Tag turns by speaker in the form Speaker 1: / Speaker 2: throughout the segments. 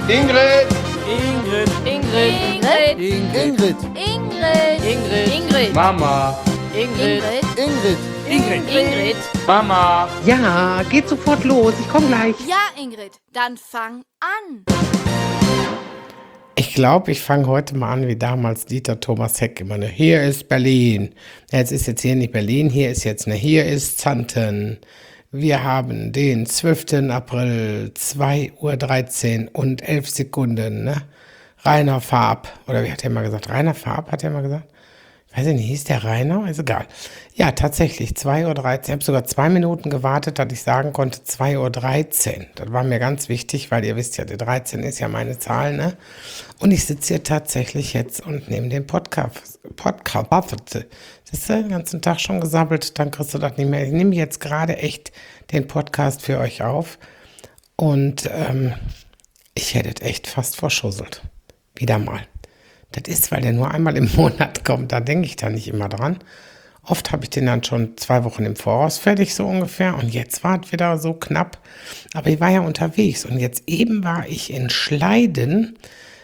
Speaker 1: Ingrid!
Speaker 2: Ingrid.
Speaker 3: Ingrid.
Speaker 4: Ingrid.
Speaker 3: Ingrid.
Speaker 2: Ingrid.
Speaker 1: Mama!
Speaker 2: Ingrid.
Speaker 4: Ingrid.
Speaker 2: Ingrid.
Speaker 3: Ingrid.
Speaker 1: Mama!
Speaker 5: Ja, geht sofort los. Ich komme gleich.
Speaker 3: Ja, Ingrid, dann fang an.
Speaker 5: Ich glaube, ich fange heute mal an wie damals Dieter Thomas Heck immer. Ne? Hier ist Berlin. Ja, jetzt ist hier nicht Berlin, hier ist Zanten. Wir haben den 12. April, 2:13 Uhr und 11 Sekunden. Ne? Rainer Farb, oder wie hat er mal gesagt? Rainer Farb hat er mal gesagt? Ich weiß nicht, hieß der Rainer? Ist egal. Ja, tatsächlich, 2:13 Uhr. Ich habe sogar 2 Minuten gewartet, dass ich sagen konnte 2:13 Uhr. Das war mir ganz wichtig, weil ihr wisst ja, die 13 ist ja meine Zahl, ne? Und ich sitze hier tatsächlich jetzt und nehme den Podcast. Siehst du, den ganzen Tag schon gesabbelt, dann kriegst du das nicht mehr. Ich nehme jetzt gerade echt den Podcast für euch auf und ich hätte es echt fast verschusselt. Wieder mal. Das ist, weil der nur einmal im Monat kommt, da denke ich da nicht immer dran. Oft habe ich den dann schon 2 Wochen im Voraus fertig, so ungefähr. Und jetzt war es wieder so knapp. Aber ich war ja unterwegs. Und jetzt eben war ich in Schleiden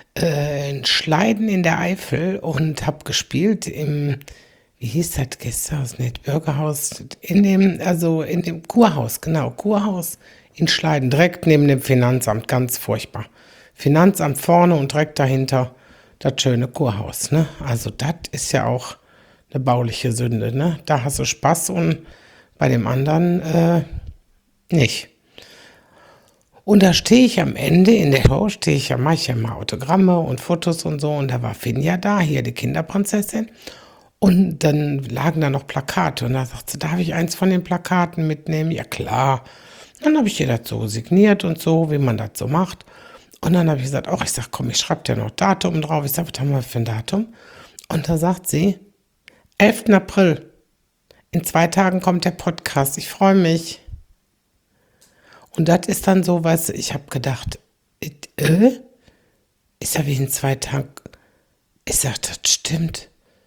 Speaker 5: in der Eifel und habe gespielt im, wie hieß das Gästehaus, nicht Bürgerhaus, in dem Kurhaus, genau, Kurhaus in Schleiden, direkt neben dem Finanzamt, ganz furchtbar. Finanzamt vorne und direkt dahinter das schöne Kurhaus, ne? Also das ist ja auch eine bauliche Sünde, ne? Da hast du Spaß und bei dem anderen nicht. Und da stehe ich am Ende in der Show, mache ich ja mal Autogramme und Fotos und so. Und da war Finja da, hier die Kinderprinzessin. Und dann lagen da noch Plakate. Und da sagt sie, darf ich eins von den Plakaten mitnehmen? Ja, klar. Dann habe ich ihr das so signiert und so, wie man das so macht. Und dann habe ich gesagt, komm, ich schreibe dir noch Datum drauf. Ich sage, was haben wir für ein Datum? Und da sagt sie, 11. April. In 2 Tagen kommt der Podcast. Ich freue mich. Und das ist dann so, weißt du, ich habe gedacht, ist ja wie in 2 Tagen. Ich sag, das stimmt.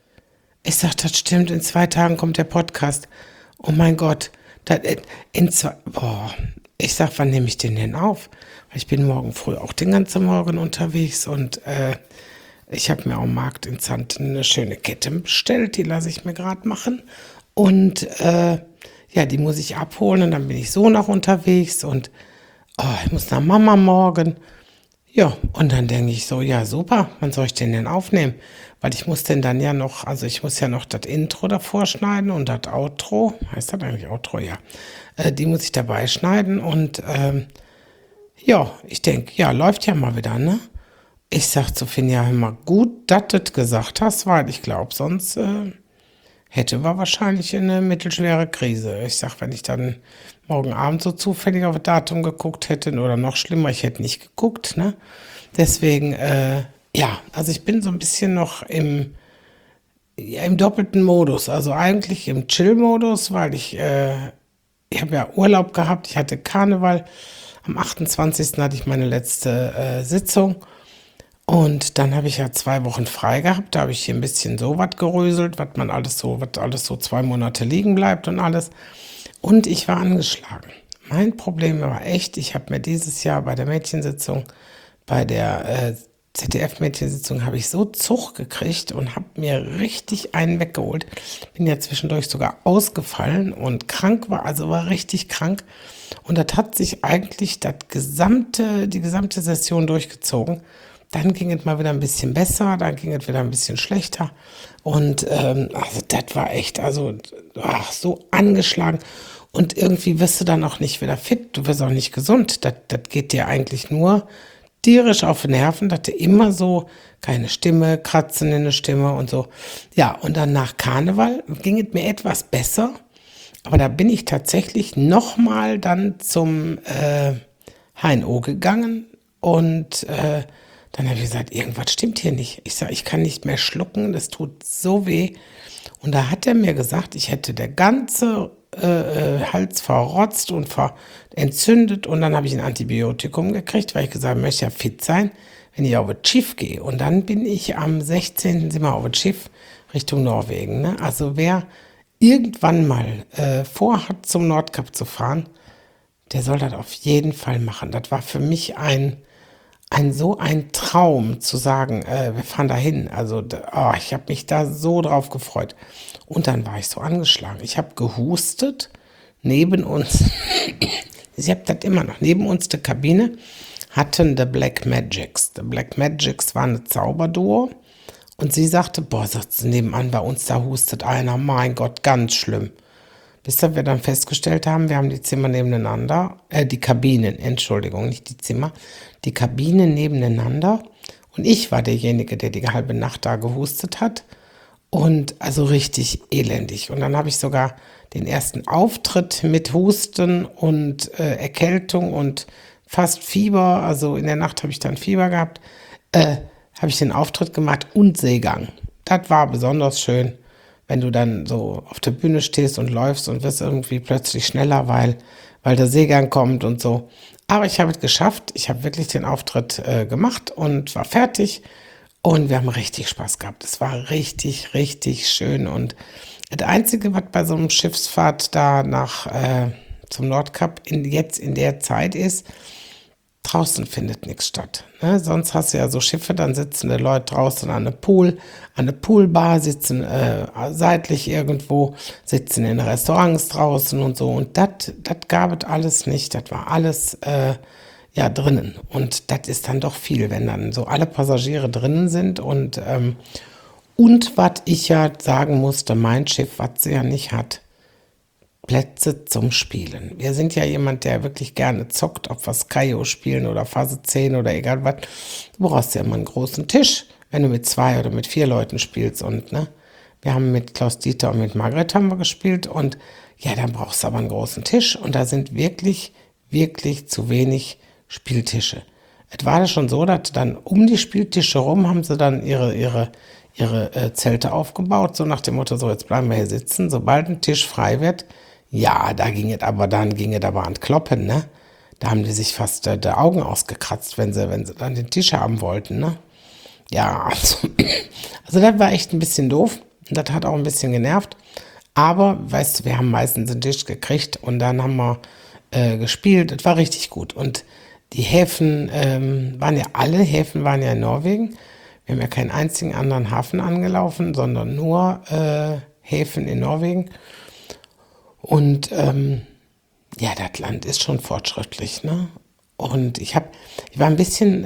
Speaker 5: In 2 Tagen kommt der Podcast. Oh mein Gott. Ich sag, wann nehme ich den denn auf? Weil ich bin morgen früh auch den ganzen Morgen unterwegs und ich habe mir am Markt in Zanten eine schöne Kette bestellt, die lasse ich mir gerade machen. Und ja, die muss ich abholen und dann bin ich so noch unterwegs und ich muss nach Mama morgen. Ja, und dann denke ich so, ja super, wann soll ich den denn aufnehmen? Weil ich muss denn dann ja noch, ich muss ja noch das Intro davor schneiden und das Outro, heißt das eigentlich Outro? Ja, die muss ich dabei schneiden und ja, ich denke, ja, läuft ja mal wieder, ne? Ich sag zu Finja, hör mal, gut, dass du das gesagt hast, weil ich glaube, sonst hätte wir wahrscheinlich eine mittelschwere Krise. Ich sag, wenn ich dann morgen Abend so zufällig auf das Datum geguckt hätte oder noch schlimmer, ich hätte nicht geguckt, ne? Deswegen, ja, also ich bin so ein bisschen noch im doppelten Modus, also eigentlich im Chill-Modus, weil ich habe ja Urlaub gehabt, ich hatte Karneval, am 28. hatte ich meine letzte Sitzung. Und dann habe ich ja 2 Wochen frei gehabt, da habe ich hier ein bisschen so was geröselt, was alles so 2 Monate liegen bleibt und alles. Und ich war angeschlagen. Mein Problem war echt, ich habe mir dieses Jahr bei der Mädchensitzung, bei der ZDF-Mädchensitzung, habe ich so Zug gekriegt und habe mir richtig einen weggeholt. Bin ja zwischendurch sogar ausgefallen und krank war richtig krank. Und das hat sich eigentlich die gesamte Session durchgezogen. Dann ging es mal wieder ein bisschen besser, dann ging es wieder ein bisschen schlechter. Und also das war echt, so angeschlagen. Und irgendwie wirst du dann auch nicht wieder fit, du wirst auch nicht gesund. Das geht dir eigentlich nur tierisch auf die Nerven, dass du immer so keine Stimme, Kratzen in der Stimme und so. Ja, und dann nach Karneval ging es mir etwas besser. Aber da bin ich tatsächlich nochmal dann zum HNO gegangen und dann habe ich gesagt, irgendwas stimmt hier nicht. Ich sage, ich kann nicht mehr schlucken, das tut so weh. Und da hat er mir gesagt, ich hätte der ganze Hals verrotzt und entzündet. Und dann habe ich ein Antibiotikum gekriegt, weil ich gesagt habe, ich möchte ja fit sein, wenn ich auf das Schiff gehe. Und dann bin ich am 16. sind wir auf das Schiff Richtung Norwegen. Ne? Also wer irgendwann mal vorhat, zum Nordkap zu fahren, der soll das auf jeden Fall machen. Das war für mich ein so ein Traum zu sagen, wir fahren da hin. Also, ich habe mich da so drauf gefreut. Und dann war ich so angeschlagen. Ich habe gehustet neben uns. Ich habe das immer noch. Neben uns die Kabine hatten The Black Magics. The Black Magics war eine Zauberduo. Und sie sagte, boah, sagt sie, nebenan bei uns, da hustet einer. Mein Gott, ganz schlimm. Bis wir dann festgestellt haben, wir haben die Zimmer nebeneinander, die Kabinen, Entschuldigung, nicht die Zimmer, die Kabinen nebeneinander. Und ich war derjenige, der die halbe Nacht da gehustet hat. Und also richtig elendig. Und dann habe ich sogar den ersten Auftritt mit Husten und Erkältung und fast Fieber. Also in der Nacht habe ich dann Fieber gehabt. Habe ich den Auftritt gemacht und Seegang. Das war besonders schön, wenn du dann so auf der Bühne stehst und läufst und wirst irgendwie plötzlich schneller, weil der Seegang kommt und so. Aber ich habe es geschafft. Ich habe wirklich den Auftritt gemacht und war fertig. Und wir haben richtig Spaß gehabt. Es war richtig, richtig schön. Und das Einzige, was bei so einem Schiffsfahrt da zum Nordkap jetzt in der Zeit ist, draußen findet nichts statt. Ne? Sonst hast du ja so Schiffe, dann sitzen die Leute draußen an der Poolbar, sitzen seitlich irgendwo, sitzen in Restaurants draußen und so. Und das gab es alles nicht. Das war alles drinnen. Und das ist dann doch viel, wenn dann so alle Passagiere drinnen sind. Und was ich ja sagen musste, mein Schiff, was sie ja nicht hat, Plätze zum Spielen. Wir sind ja jemand, der wirklich gerne zockt, ob wir Skyjo spielen oder Phase 10 oder egal was. Du brauchst ja immer einen großen Tisch, wenn du mit 2 oder mit 4 Leuten spielst. Und ne, wir haben mit Klaus-Dieter und mit Margret haben wir gespielt. Und ja, dann brauchst du aber einen großen Tisch. Und da sind wirklich, wirklich zu wenig Spieltische. Es war ja schon so, dass dann um die Spieltische rum haben sie dann ihre Zelte aufgebaut, so nach dem Motto, so jetzt bleiben wir hier sitzen, sobald ein Tisch frei wird, ja, dann ging es aber an Kloppen, ne? Da haben die sich fast die Augen ausgekratzt, wenn sie dann den Tisch haben wollten, ne? Ja, also das war echt ein bisschen doof und das hat auch ein bisschen genervt, aber weißt du, wir haben meistens einen Tisch gekriegt und dann haben wir gespielt, das war richtig gut. Und die Häfen alle Häfen waren ja in Norwegen. Wir haben ja keinen einzigen anderen Hafen angelaufen, sondern nur Häfen in Norwegen. Und das Land ist schon fortschrittlich, ne? Und ich war ein bisschen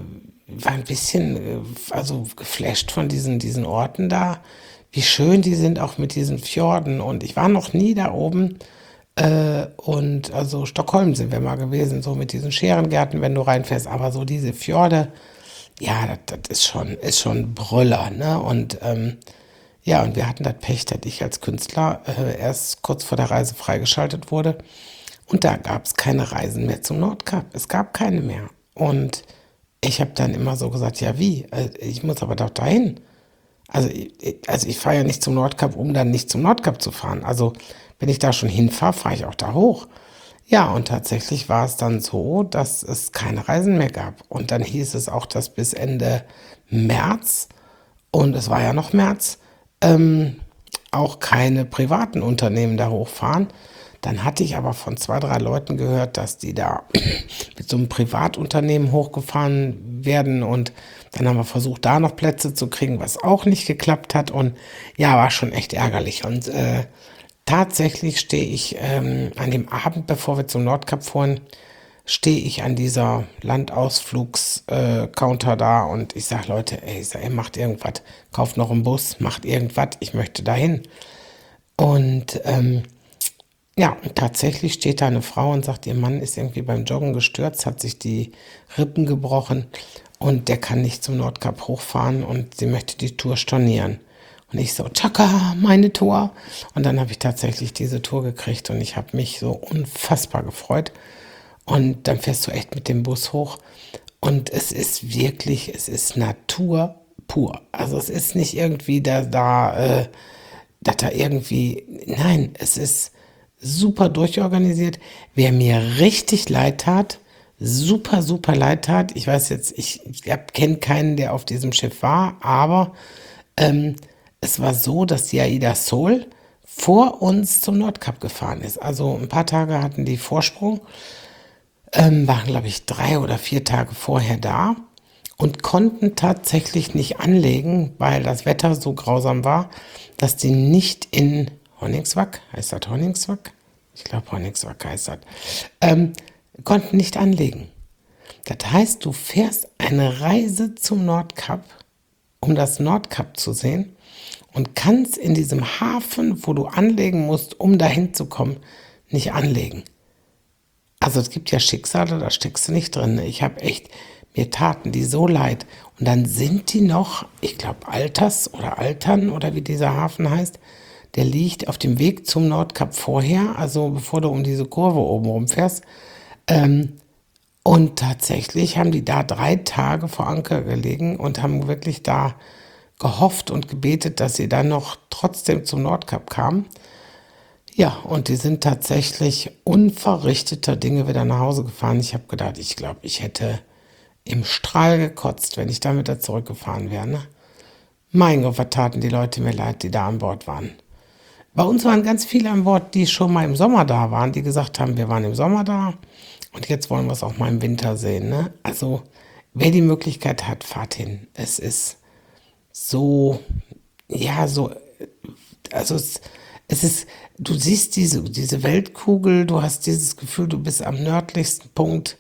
Speaker 5: also geflasht von diesen Orten da, wie schön die sind, auch mit diesen Fjorden. Und ich war noch nie da oben. Und also Stockholm sind wir mal gewesen, so mit diesen Scherengärten, wenn du reinfährst. Aber so diese Fjorde, ja, das ist schon Brüller, ne? Und und wir hatten das Pech, dass ich als Künstler erst kurz vor der Reise freigeschaltet wurde. Und da gab es keine Reisen mehr zum Nordkap. Es gab keine mehr. Und ich habe dann immer so gesagt, ja wie? Ich muss aber doch dahin. Also ich fahre ja nicht zum Nordkap, um dann nicht zum Nordkap zu fahren. Also wenn ich da schon hinfahre, fahre ich auch da hoch. Ja, und tatsächlich war es dann so, dass es keine Reisen mehr gab. Und dann hieß es auch, dass bis Ende März, und es war ja noch März, auch keine privaten Unternehmen da hochfahren. Dann hatte ich aber von 2, 3 Leuten gehört, dass die da mit so einem Privatunternehmen hochgefahren werden. Und dann haben wir versucht, da noch Plätze zu kriegen, was auch nicht geklappt hat. Und ja, war schon echt ärgerlich. Und tatsächlich stehe ich an dem Abend, bevor wir zum Nordkap fuhren, stehe ich an dieser Landausflugs-Counter da und ich sage, Leute, ihr macht irgendwas, kauft noch einen Bus, macht irgendwas, ich möchte dahin. Und und tatsächlich steht da eine Frau und sagt, ihr Mann ist irgendwie beim Joggen gestürzt, hat sich die Rippen gebrochen und der kann nicht zum Nordkap hochfahren und sie möchte die Tour stornieren. Und ich so, tschakka, meine Tour. Und dann habe ich tatsächlich diese Tour gekriegt und ich habe mich so unfassbar gefreut. Und dann fährst du echt mit dem Bus hoch und es ist Natur pur. Also es ist nicht irgendwie nein, es ist super durchorganisiert. Wer mir richtig leid tat, super, super leid tat, ich weiß jetzt, ich kenne keinen, der auf diesem Schiff war, aber es war so, dass die Aida Sol vor uns zum Nordkap gefahren ist. Also ein paar Tage hatten die Vorsprung. waren, glaube ich, 3 oder 4 Tage vorher da und konnten tatsächlich nicht anlegen, weil das Wetter so grausam war, dass die nicht in Honningsvak, heißt das Honningsvak? Ich glaube, Honningsvak heißt das, konnten nicht anlegen. Das heißt, du fährst eine Reise zum Nordkap, um das Nordkap zu sehen und kannst in diesem Hafen, wo du anlegen musst, um dahin zu kommen, nicht anlegen. Also es gibt ja Schicksale, da steckst du nicht drin. Ich habe echt, mir taten die so leid. Und dann sind die noch, ich glaube Alters oder Altern oder wie dieser Hafen heißt, der liegt auf dem Weg zum Nordkap vorher, also bevor du um diese Kurve oben rumfährst. Und tatsächlich haben die da 3 Tage vor Anker gelegen und haben wirklich da gehofft und gebetet, dass sie dann noch trotzdem zum Nordkap kamen. Ja, und die sind tatsächlich unverrichteter Dinge wieder nach Hause gefahren. Ich habe gedacht, ich glaube, ich hätte im Strahl gekotzt, wenn ich damit da zurückgefahren wäre. Ne? Mein Gott, was taten die Leute mir leid, die da an Bord waren. Bei uns waren ganz viele an Bord, die schon mal im Sommer da waren, die gesagt haben, wir waren im Sommer da und jetzt wollen wir es auch mal im Winter sehen. Ne? Also, wer die Möglichkeit hat, fahrt hin. Es ist so, ja, so, also es ist, du siehst diese Weltkugel, du hast dieses Gefühl, du bist am nördlichsten Punkt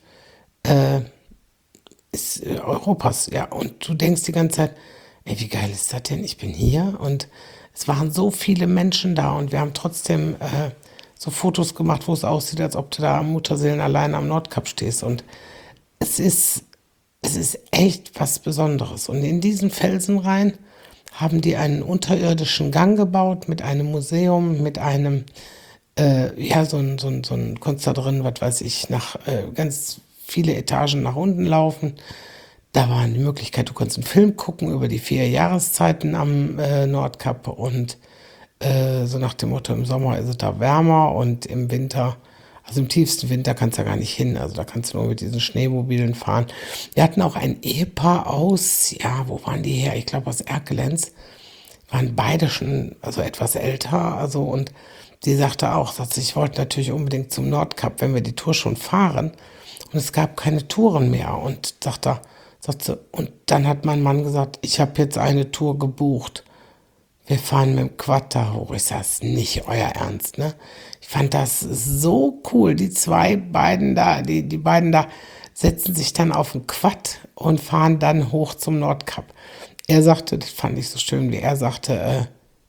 Speaker 5: Europas, ja, und du denkst die ganze Zeit, ey, wie geil ist das denn? Ich bin hier und es waren so viele Menschen da und wir haben trotzdem so Fotos gemacht, wo es aussieht, als ob du da am Mutterseelen allein am Nordkap stehst und es ist echt was Besonderes und in diesen Felsenreihen haben die einen unterirdischen Gang gebaut mit einem Museum, mit einem, ja, so ein Kunst da drin, was weiß ich, nach ganz viele Etagen nach unten laufen. Da war die Möglichkeit, du konntest einen Film gucken über die 4 Jahreszeiten am Nordkap und so nach dem Motto, im Sommer ist es da wärmer und im Winter, also im tiefsten Winter kannst du da gar nicht hin, also da kannst du nur mit diesen Schneemobilen fahren. Wir hatten auch ein Ehepaar aus, ja, wo waren die her? Ich glaube aus Erkelenz, waren beide schon, also etwas älter, also und die sagte auch, ich wollte natürlich unbedingt zum Nordkap, wenn wir die Tour schon fahren und es gab keine Touren mehr und sagte, und dann hat mein Mann gesagt, ich habe jetzt eine Tour gebucht. Wir fahren mit dem Quad da hoch. Ich sage, das ist nicht euer Ernst, ne? Ich fand das so cool. Die beiden da setzen sich dann auf den Quad und fahren dann hoch zum Nordkap. Er sagte, das fand ich so schön, wie er sagte,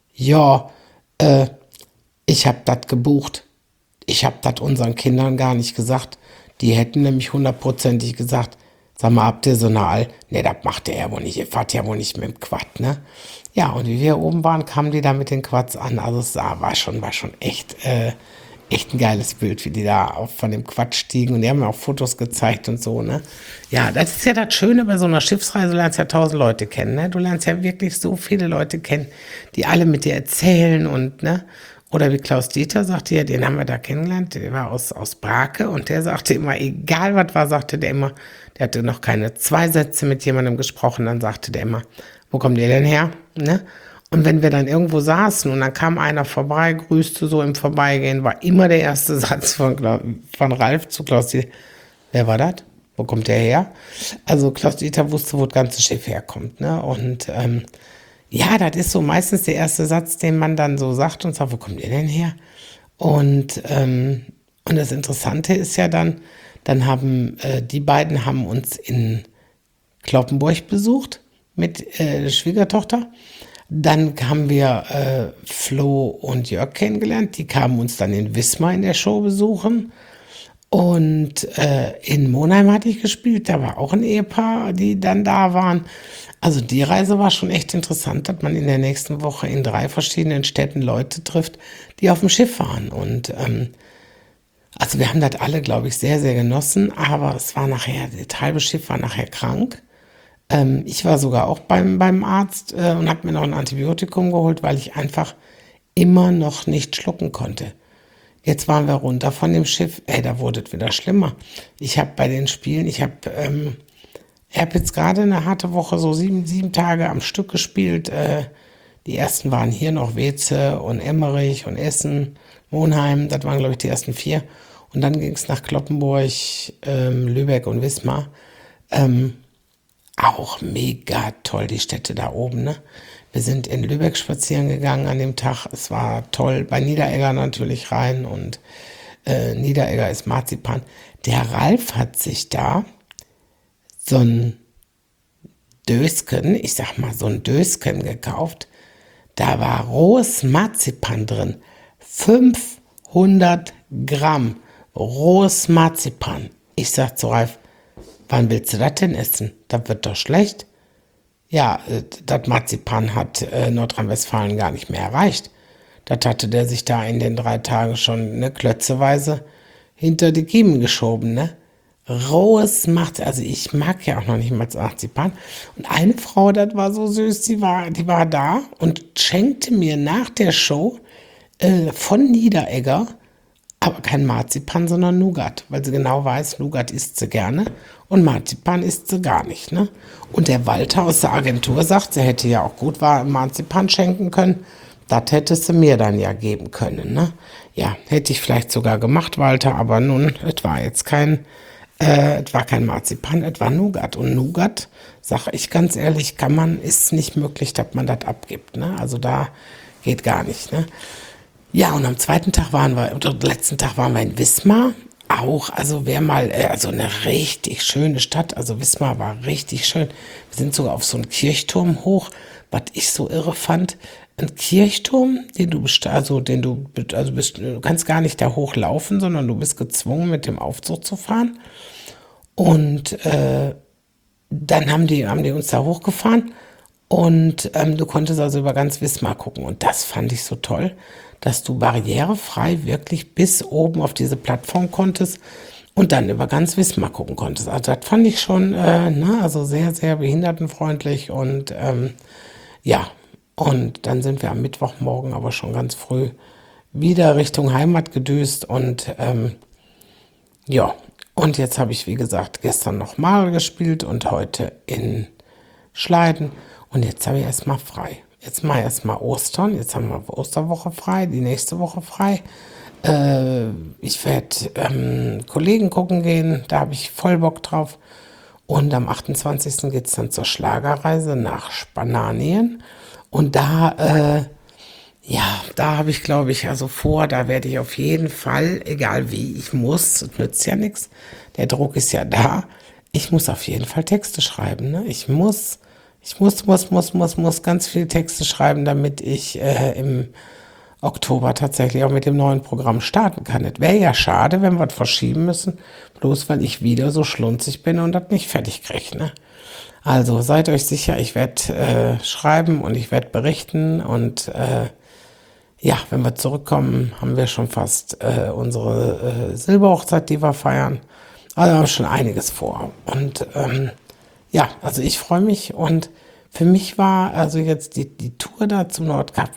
Speaker 5: ich habe das gebucht. Ich habe das unseren Kindern gar nicht gesagt. Die hätten nämlich 100%ig gesagt, sag mal, habt ihr so eine Ne, das macht ihr ja wohl nicht. Ihr fahrt ja wohl nicht mit dem Quad, ne? Ja, und wie wir oben waren, kamen die da mit den Quads an. Also es war schon echt ein geiles Bild, wie die da auch von dem Quad stiegen. Und die haben mir auch Fotos gezeigt und so, ne? Ja, das ist ja das Schöne bei so einer Schiffsreise. Du lernst ja 1000 Leute kennen, ne? Du lernst ja wirklich so viele Leute kennen, die alle mit dir erzählen und, ne? Oder wie Klaus Dieter sagte, ja, den haben wir da kennengelernt, der war aus Brake und der sagte immer, egal was war, sagte der immer, der hatte noch keine 2 Sätze mit jemandem gesprochen, dann sagte der immer, wo kommt ihr denn her? Ne? Und wenn wir dann irgendwo saßen und dann kam einer vorbei, grüßte so im Vorbeigehen, war immer der erste Satz von Ralf zu Klaus Dieter, wer war das? Wo kommt der her? Also Klaus Dieter wusste, wo das ganze Schiff herkommt, ne? Und ja, das ist so meistens der erste Satz, den man dann so sagt und sagt, wo kommt ihr denn her? Und das Interessante ist ja dann haben die beiden haben uns in Cloppenburg besucht mit der Schwiegertochter. Dann haben wir Flo und Jörg kennengelernt. Die kamen uns dann in Wismar in der Show besuchen. Und in Monheim hatte ich gespielt. Da war auch ein Ehepaar, die dann da waren. Also die Reise war schon echt interessant, dass man in der nächsten Woche in 3 verschiedenen Städten Leute trifft, die auf dem Schiff waren. Und also wir haben das alle, glaube ich, sehr, sehr genossen. Aber es war nachher, das halbe Schiff war nachher krank. Ich war sogar auch beim Arzt und habe mir noch ein Antibiotikum geholt, weil ich einfach immer noch nicht schlucken konnte. Jetzt waren wir runter von dem Schiff. Da wurde es wieder schlimmer. Ich habe bei den Spielen, ich habe jetzt gerade eine harte Woche, so 7 Tage am Stück gespielt. Die ersten waren hier noch Weze und Emmerich und Essen, Monheim. Das waren, glaube ich, die ersten 4. Und dann ging es nach Cloppenburg, Lübeck und Wismar. Auch mega toll, die Städte da oben, ne? Wir sind in Lübeck spazieren gegangen an dem Tag. Es war toll. Bei Niederegger natürlich rein und Niederegger ist Marzipan. Der Ralf hat sich da so ein Dösken, ich sag mal so ein Dösken gekauft. Da war rohes Marzipan drin. 500 Gramm rohes Marzipan. Ich sag zu Ralf, wann willst du das denn essen? Das wird doch schlecht. Ja, das Marzipan hat Nordrhein-Westfalen gar nicht mehr erreicht. Das hatte der sich da in den 3 Tagen schon klötzeweise hinter die Kiemen geschoben, ne? Rohes Marzipan, also ich mag ja auch noch nicht mal Marzipan. Und eine Frau, das war so süß, die war da und schenkte mir nach der Show von Niederegger, aber kein Marzipan, sondern Nougat, weil sie genau weiß, Nougat isst sie gerne und Marzipan isst sie gar nicht, ne? Und der Walter aus der Agentur sagt, sie hätte ja auch gut Marzipan schenken können. Das hättest du mir dann ja geben können, ne? Ja, hätte ich vielleicht sogar gemacht, Walter, aber nun, es war jetzt kein Marzipan, es war Nougat. Und Nougat, sage ich ganz ehrlich, ist nicht möglich, dass man das abgibt, ne? Also da geht gar nicht, ne? Ja, und am letzten Tag waren wir in Wismar. Auch, also also eine richtig schöne Stadt, also Wismar war richtig schön. Wir sind sogar auf so einen Kirchturm hoch, was ich so irre fand. Ein Kirchturm, du kannst gar nicht da hochlaufen, sondern du bist gezwungen, mit dem Aufzug zu fahren. Und dann haben die uns da hochgefahren und du konntest also über ganz Wismar gucken. Und das fand ich so toll, dass du barrierefrei wirklich bis oben auf diese Plattform konntest und dann über ganz Wismar gucken konntest. Also das fand ich schon, also sehr, sehr behindertenfreundlich und ja. Und dann sind wir am Mittwochmorgen aber schon ganz früh wieder Richtung Heimat gedüst und ja. Und jetzt habe ich, wie gesagt, gestern nochmal gespielt und heute in Schleiden. Und jetzt habe ich erstmal frei. Jetzt mal erstmal Ostern. Jetzt haben wir Osterwoche frei, die nächste Woche frei. Ich werde Kollegen gucken gehen. Da habe ich voll Bock drauf. Und am 28. geht es dann zur Schlagerreise nach Spanien. Und da habe ich, glaube ich, also vor, da werde ich auf jeden Fall, egal wie, es nützt ja nichts, der Druck ist ja da, ich muss auf jeden Fall Texte schreiben, ne? Ich muss ganz viele Texte schreiben, damit ich im Oktober tatsächlich auch mit dem neuen Programm starten kann. Es wäre ja schade, wenn wir das verschieben müssen, bloß weil ich wieder so schlunzig bin und das nicht fertig kriege, ne? Also seid euch sicher, ich werde schreiben und ich werde berichten und ja, wenn wir zurückkommen, haben wir schon fast unsere Silberhochzeit, die wir feiern. Also wir haben schon einiges vor. Und ja, also ich freue mich. Und für mich war also jetzt die Tour da zum Nordkap,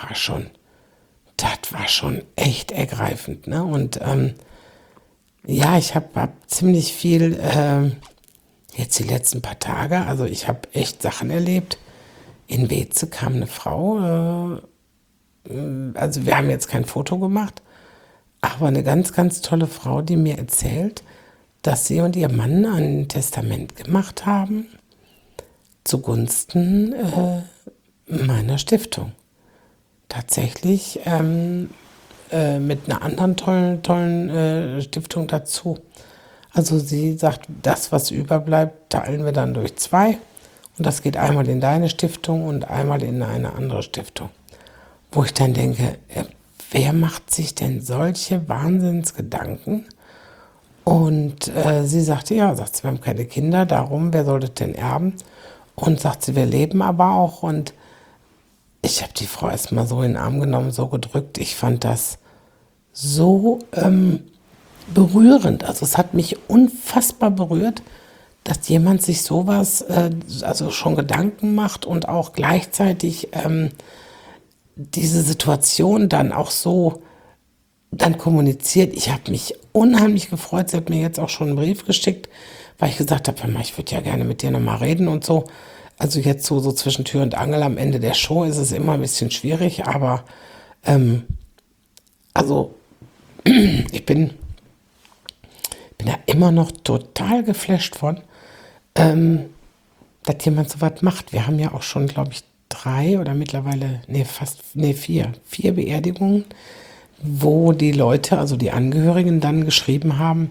Speaker 5: das war schon echt ergreifend, ne? Und ja, ich hab ziemlich viel jetzt die letzten paar Tage, also ich habe echt Sachen erlebt. In Weze kam eine Frau, also wir haben jetzt kein Foto gemacht, aber eine ganz, ganz tolle Frau, die mir erzählt, dass sie und ihr Mann ein Testament gemacht haben zugunsten meiner Stiftung. Tatsächlich mit einer anderen tollen Stiftung dazu. Also sie sagt, das, was überbleibt, teilen wir dann durch 2. Und das geht einmal in deine Stiftung und einmal in eine andere Stiftung. Wo ich dann denke, wer macht sich denn solche Wahnsinnsgedanken? Und sie sagte, ja, sagt sie, wir haben keine Kinder, darum, wer soll das denn erben? Und sagt sie, wir leben aber auch. Und ich habe die Frau erstmal so in den Arm genommen, so gedrückt. Ich fand das so berührend. Also es hat mich unfassbar berührt, dass jemand sich sowas, also schon Gedanken macht und auch gleichzeitig diese Situation dann auch so dann kommuniziert. Ich habe mich unheimlich gefreut. Sie hat mir jetzt auch schon einen Brief geschickt, weil ich gesagt habe, ich würde ja gerne mit dir nochmal reden und so. Also jetzt so zwischen Tür und Angel am Ende der Show ist es immer ein bisschen schwierig, aber also ich bin bin da immer noch total geflasht von, dass jemand so was macht. Wir haben ja auch schon, glaube ich, 3 oder mittlerweile, vier Beerdigungen, wo die Leute, also die Angehörigen, dann geschrieben haben,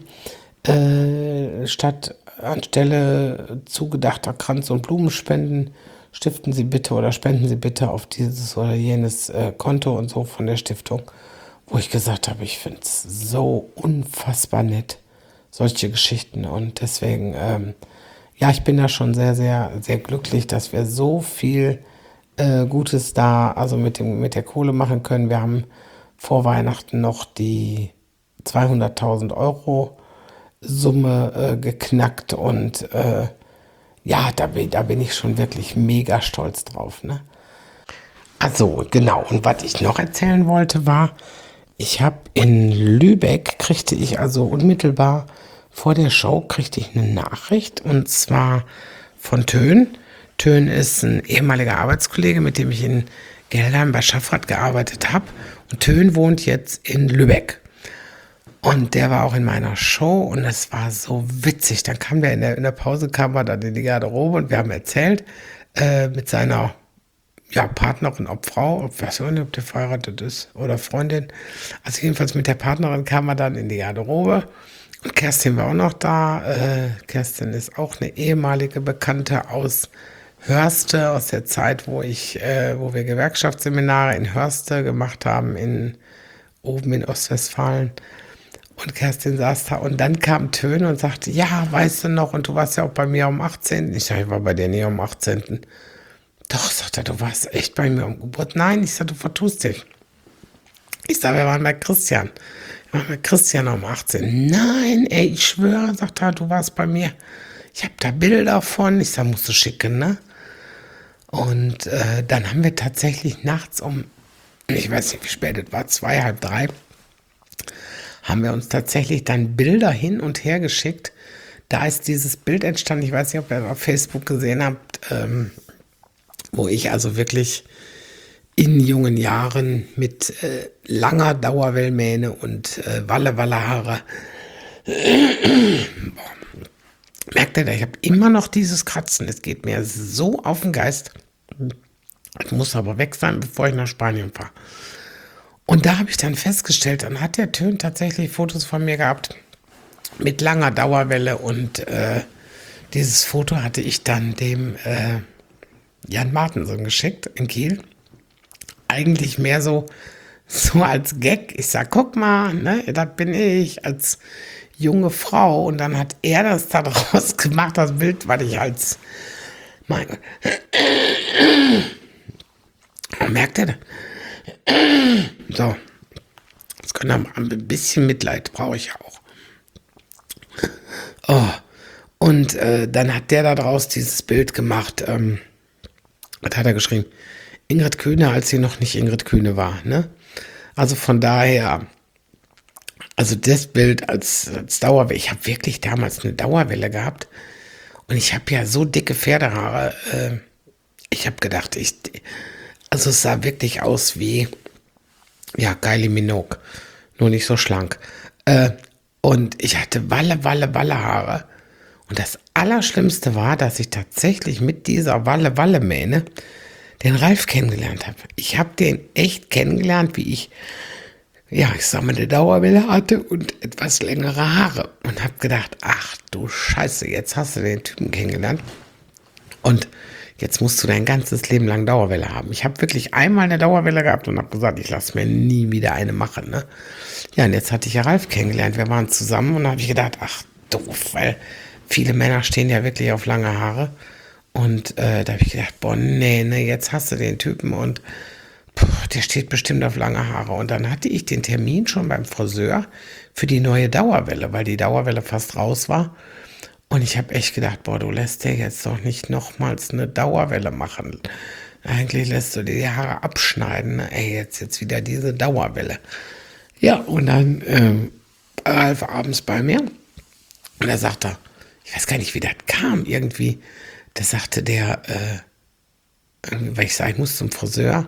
Speaker 5: anstelle zugedachter Kranz- und Blumenspenden, stiften Sie bitte oder spenden Sie bitte auf dieses oder jenes Konto und so von der Stiftung, wo ich gesagt habe, ich finde es so unfassbar nett, solche Geschichten. Und deswegen, ja, ich bin da schon sehr, sehr, sehr glücklich, dass wir so viel Gutes da, also mit der Kohle machen können. Wir haben vor Weihnachten noch die 200.000 Euro Summe geknackt und ja, da bin ich schon wirklich mega stolz drauf, ne? Also, genau. Und was ich noch erzählen wollte war, ich habe in Lübeck, kriegte ich also unmittelbar vor der Show, kriegte ich eine Nachricht und zwar von Tön. Tön ist ein ehemaliger Arbeitskollege, mit dem ich in Geldheim bei Schaffrath gearbeitet habe. Und Tön wohnt jetzt in Lübeck. Und der war auch in meiner Show und es war so witzig. Dann kam der in der Pause, kam er dann in die Garderobe und wir haben erzählt mit seiner Partnerin, ob Frau, ich weiß nicht, ob der verheiratet ist oder Freundin. Also jedenfalls mit der Partnerin kam er dann in die Garderobe und Kerstin war auch noch da. Kerstin ist auch eine ehemalige Bekannte aus Hörste, aus der Zeit, wo wir Gewerkschaftsseminare in Hörste gemacht haben, oben in Ostwestfalen. Und Kerstin saß da und dann kam Tön und sagte, ja, weißt du noch, und du warst ja auch bei mir am 18. Ich sage, ich war bei dir nie am 18. Doch, sagt er, du warst echt bei mir am Geburt. Nein, ich sage, du vertust dich. Ich sage, wir waren bei Christian. Wir waren bei Christian am 18. Nein, ey, ich schwöre, sagt er, du warst bei mir. Ich habe da Bilder von. Ich sage, musst du schicken, ne? Und dann haben wir tatsächlich nachts ich weiß nicht, wie spät es war, 2, halb 3, haben wir uns tatsächlich dann Bilder hin und her geschickt. Da ist dieses Bild entstanden, ich weiß nicht, ob ihr auf Facebook gesehen habt, wo ich also wirklich in jungen Jahren mit langer Dauerwellmähne und Walle-Walle-Haare, merkt ihr, ich habe immer noch dieses Kratzen, es geht mir so auf den Geist. Ich muss aber weg sein, bevor ich nach Spanien fahre. Und da habe ich dann festgestellt, dann hat der Tön tatsächlich Fotos von mir gehabt mit langer Dauerwelle und dieses Foto hatte ich dann dem Jan Martensen geschickt in Kiel. Eigentlich mehr so als Gag. Ich sag, guck mal, ne, das bin ich als junge Frau. Und dann hat er das daraus gemacht, das Bild, weil ich als mein Gott. Merkt ihr das? So, jetzt könnt ihr ein bisschen Mitleid, brauche ich auch. Oh, und dann hat der da draus dieses Bild gemacht. Was hat er geschrieben? Ingrid Kühne, als sie noch nicht Ingrid Kühne war, ne? Also von daher, also das Bild als Dauerwelle, ich habe wirklich damals eine Dauerwelle gehabt und ich habe ja so dicke Pferdehaare, ich habe gedacht, also es sah wirklich aus wie, ja, Kylie Minogue, nur nicht so schlank. Und ich hatte Walle-Haare. Und das Allerschlimmste war, dass ich tatsächlich mit dieser Walle-Mähne den Ralf kennengelernt habe. Ich habe den echt kennengelernt, wie ich sag mal, eine Dauerwelle hatte und etwas längere Haare. Und habe gedacht, ach du Scheiße, jetzt hast du den Typen kennengelernt. Und jetzt musst du dein ganzes Leben lang Dauerwelle haben. Ich habe wirklich einmal eine Dauerwelle gehabt und habe gesagt, ich lasse mir nie wieder eine machen. Ne? Ja, und jetzt hatte ich ja Ralf kennengelernt. Wir waren zusammen und habe ich gedacht, ach doof, weil viele Männer stehen ja wirklich auf lange Haare. Und da habe ich gedacht, boah, nee, jetzt hast du den Typen und der steht bestimmt auf lange Haare. Und dann hatte ich den Termin schon beim Friseur für die neue Dauerwelle, weil die Dauerwelle fast raus war. Und ich habe echt gedacht, boah, du lässt dir jetzt doch nicht nochmals eine Dauerwelle machen. Eigentlich lässt du dir die Haare abschneiden. Ne? Ey, jetzt wieder diese Dauerwelle. Ja, und dann Ralf abends bei mir. Und da sagt er, ich weiß gar nicht, wie das kam, irgendwie. Da sagte der, weil ich sage, ich muss zum Friseur.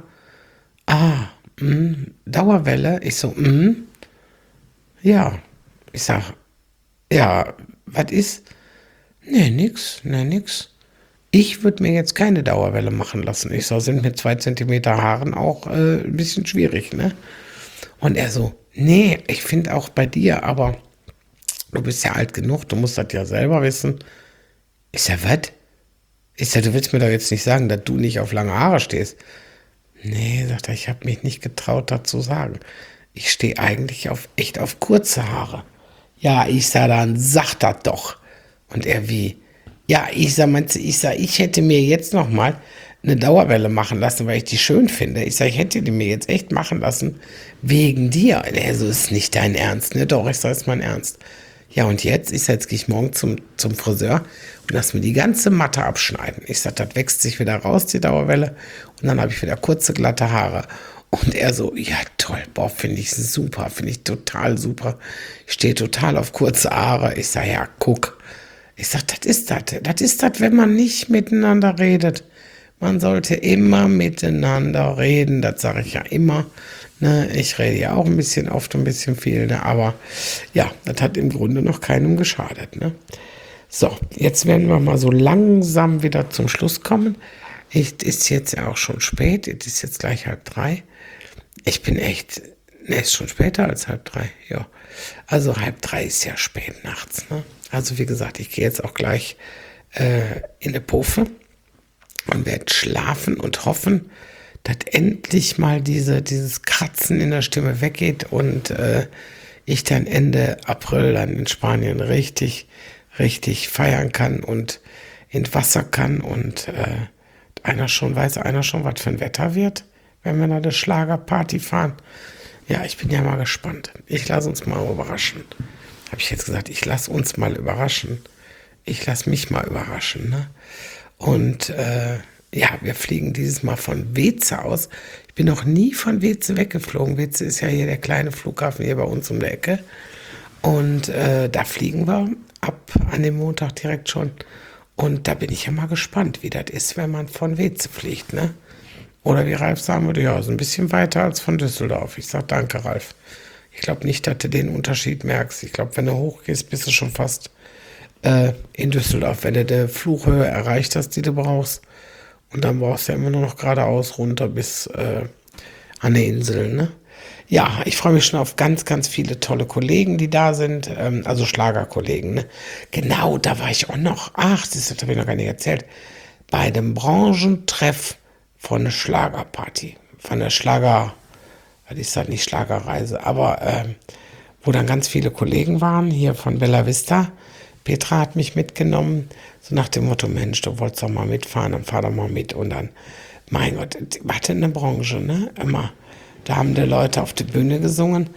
Speaker 5: Dauerwelle. Ich so, ja. Ich sag, Ja, was ist? Nee, nix, nee, nix. Ich würde mir jetzt keine Dauerwelle machen lassen. Ich so, sind mit 2 Zentimeter Haaren auch ein bisschen schwierig, ne? Und er so, nee, ich finde auch bei dir, aber du bist ja alt genug, du musst das ja selber wissen. Ich sag, was? Ich sag, du willst mir doch jetzt nicht sagen, dass du nicht auf lange Haare stehst. Nee, sagt er, ich habe mich nicht getraut, das zu sagen. Ich stehe eigentlich echt auf kurze Haare. Ja, ich sag, dann sag das doch. Und er wie? Ja, ich sag, meinst du, ich hätte mir jetzt noch mal eine Dauerwelle machen lassen, weil ich die schön finde. Ich sag, ich hätte die mir jetzt echt machen lassen wegen dir. Er so, ist nicht dein Ernst, ne? Doch, ich sag, ist mein Ernst. Ja, und jetzt? Ich sag, jetzt gehe ich morgen zum Friseur und lass mir die ganze Matte abschneiden. Ich sag, das wächst sich wieder raus, die Dauerwelle. Und dann habe ich wieder kurze, glatte Haare. Und er so, ja toll, boah, finde ich super, finde ich total super. Ich stehe total auf kurze Haare. Ich sag, ja, guck. Ich sag, das ist das. Das ist das, wenn man nicht miteinander redet. Man sollte immer miteinander reden, das sage ich ja immer. Ne? Ich rede ja auch ein bisschen oft, ein bisschen viel, ne? Aber ja, das hat im Grunde noch keinem geschadet. Ne? So, jetzt werden wir mal so langsam wieder zum Schluss kommen. Es ist jetzt ja auch schon spät, es ist jetzt gleich 2:30. Ich bin echt, ne, ist schon später als 2:30, ja. Also 2:30 ist ja spät nachts, ne? Also wie gesagt, ich gehe jetzt auch gleich in eine Puffe und werde schlafen und hoffen, dass endlich mal dieses Kratzen in der Stimme weggeht und ich dann Ende April dann in Spanien richtig, richtig feiern kann und ins Wasser kann und weiß einer schon, was für ein Wetter wird, wenn wir da eine Schlagerparty fahren. Ja, ich bin ja mal gespannt. Ich lasse uns mal überraschen. Habe ich jetzt gesagt, ich lasse uns mal überraschen. Ich lasse mich mal überraschen, ne? Und ja, wir fliegen dieses Mal von Weze aus. Ich bin noch nie von Weze weggeflogen. Weze ist ja hier der kleine Flughafen hier bei uns um die Ecke. Und da fliegen wir ab an dem Montag direkt schon. Und da bin ich ja mal gespannt, wie das ist, wenn man von Weze fliegt, ne? Oder wie Ralf sagen würde, ja, so ein bisschen weiter als von Düsseldorf. Ich sag danke, Ralf. Ich glaube nicht, dass du den Unterschied merkst. Ich glaube, wenn du hochgehst, bist du schon fast in Düsseldorf, wenn du die Flughöhe erreicht hast, die du brauchst. Und dann brauchst du ja immer nur noch geradeaus runter bis an die Insel, ne? Ja, ich freue mich schon auf ganz, ganz viele tolle Kollegen, die da sind, also Schlagerkollegen, ne? Genau, da war ich auch noch. Ach, das habe ich noch gar nicht erzählt. Bei dem Branchentreff von der Schlagerparty, von der Schlager, was ist das, nicht Schlagerreise, aber wo dann ganz viele Kollegen waren, hier von Bella Vista. Petra hat mich mitgenommen, so nach dem Motto, Mensch, du wolltest doch mal mitfahren, dann fahr doch mal mit. Und dann, mein Gott, warte, in der Branche, ne, immer, da haben die Leute auf der Bühne gesungen,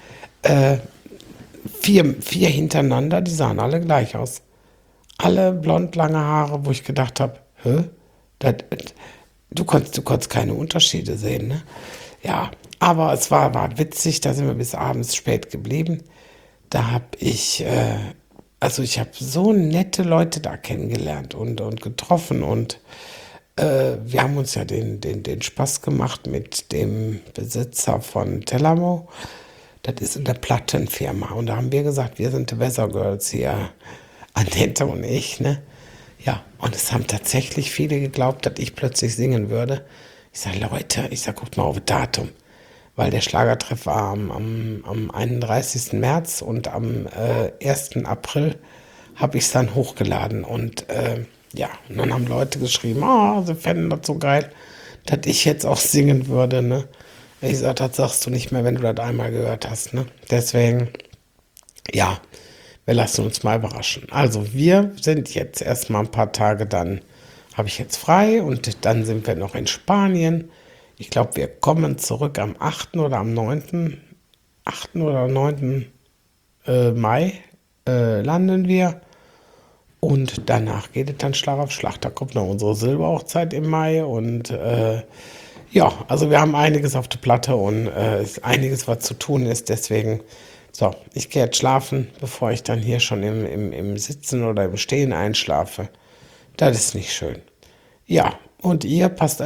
Speaker 5: vier hintereinander, die sahen alle gleich aus. Alle blond, lange Haare, wo ich gedacht habe, hä? Du konntest keine Unterschiede sehen, ne? Ja, aber es war witzig, da sind wir bis abends spät geblieben. Da habe ich, ich habe so nette Leute da kennengelernt und getroffen und wir haben uns ja den Spaß gemacht mit dem Besitzer von Telamo. Das ist in der Plattenfirma und da haben wir gesagt, wir sind die Weather Girls hier, Annette und ich, ne? Ja, und es haben tatsächlich viele geglaubt, dass ich plötzlich singen würde. Ich sage, Leute, guckt mal auf das Datum. Weil der Schlagertreff war am 31. März und am 1. April habe ich es dann hochgeladen. Und ja, und dann haben Leute geschrieben, sie fänden das so geil, dass ich jetzt auch singen würde, ne? Ich sage, das sagst du nicht mehr, wenn du das einmal gehört hast, ne? Deswegen, ja, wir lassen uns mal überraschen. Also wir sind jetzt erstmal ein paar Tage, dann habe ich jetzt frei und dann sind wir noch in Spanien. Ich glaube, wir kommen zurück am 8. oder am 9. 8. oder 9. Mai landen wir. Und danach geht es dann Schlag auf Schlag. Da kommt noch unsere Silberhochzeit im Mai. Und ja, also wir haben einiges auf der Platte und ist einiges, was zu tun ist. Deswegen, so, ich gehe jetzt schlafen, bevor ich dann hier schon im Sitzen oder im Stehen einschlafe. Das ist nicht schön. Ja, und passt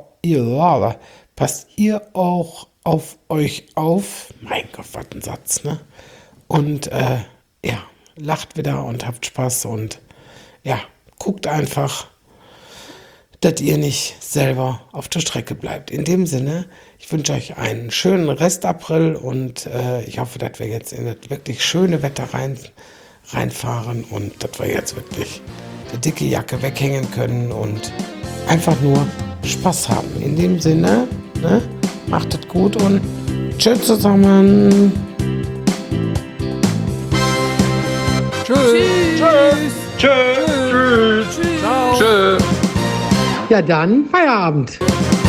Speaker 5: ihr auch auf euch auf? Mein Gott, was ein Satz, ne? Und ja, lacht wieder und habt Spaß und ja, guckt einfach, dass ihr nicht selber auf der Strecke bleibt. In dem Sinne, ich wünsche euch einen schönen Rest-April und ich hoffe, dass wir jetzt in das wirklich schöne Wetter reinfahren und dass wir jetzt wirklich die dicke Jacke weghängen können und einfach nur Spaß haben. In dem Sinne, ne, macht es gut und tschüss zusammen.
Speaker 2: Tschüss.
Speaker 1: Tschüss.
Speaker 2: Ciao.
Speaker 1: Tschüss.
Speaker 5: Ja dann, Feierabend.